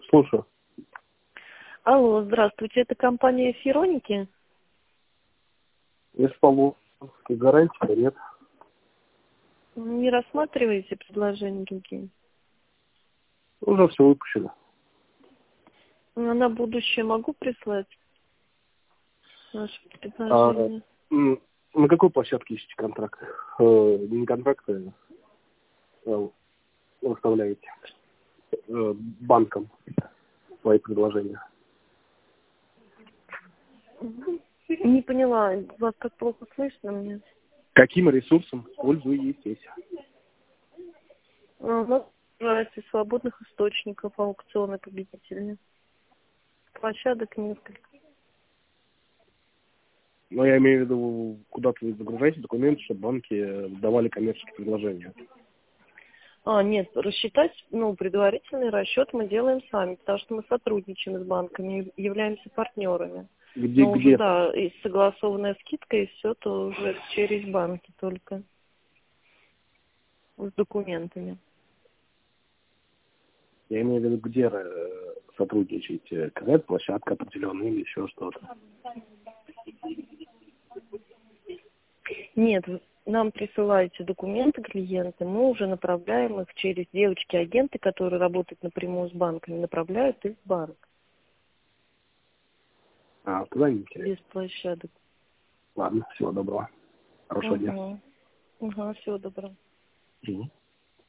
Слушаю. Алло, здравствуйте, это компания Фероники? Если по гарантии, нет. Не рассматриваете предложения какие? Уже все выпущено. На будущее могу прислать наше А, предложение? на какой площадке ищете контракт? Не контракт, а выставляете банкам свои предложения. Не поняла, вас так плохо слышно мне. Каким ресурсом пользуетесь? У нас из свободных источников аукционы победительные. Площадок несколько. Но я имею в виду, куда-то вы загружаете документы, чтобы банки давали коммерческие предложения. Нет, рассчитать, предварительный расчет мы делаем сами, потому что мы сотрудничаем с банками, являемся партнерами. Но уже, Где? да, и согласованная скидка, и все, то уже через банки только с документами. Я имею в виду, где сотрудничаете? Какая-то площадка определенная или еще что-то? Нет, нам присылаете документы клиенты, мы уже направляем их через девочки-агенты, которые работают напрямую с банками, направляют их в банк. Туда не интересно. Без площадок. Ладно, всего доброго. Хорошего дня. Угу. Всего доброго. Мгм.